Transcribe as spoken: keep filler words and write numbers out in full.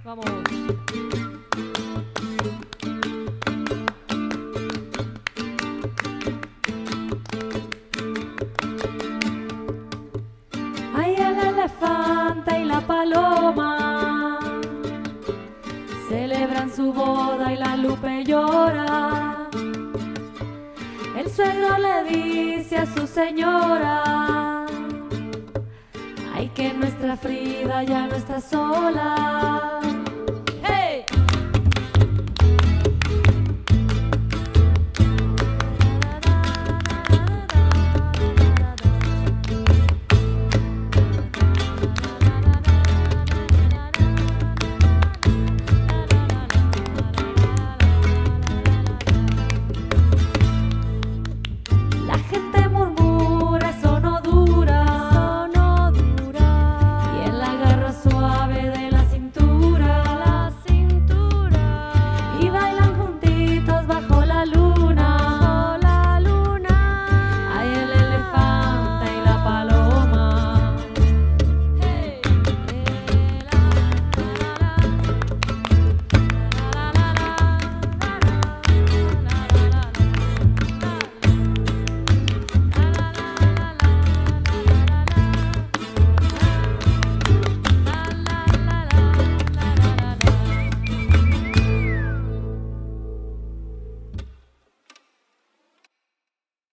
Vamos. Ay, el elefante y la paloma celebran su boda y la Lupe llora. El suegro le dice a su señora: ay, que nuestra Frida ya no está sola.